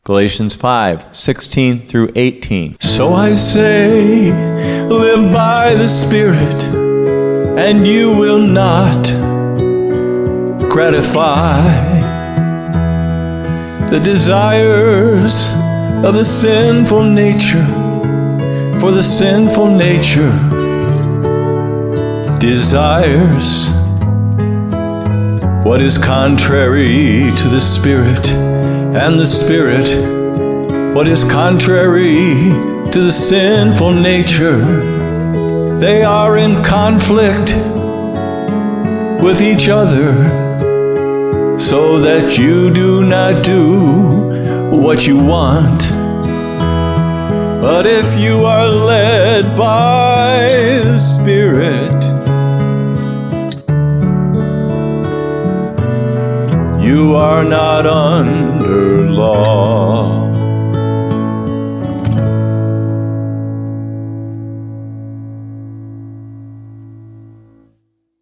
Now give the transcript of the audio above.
Galatians 5:16 through 18. So I say, live by the Spirit, and you will not gratify the desires of the sinful nature. For the sinful nature desires what is contrary to the Spirit, and the Spirit what is contrary to the sinful nature. They are in conflict with each other, so that you do not do what you want. But if you are led by the Spirit, you are not under law.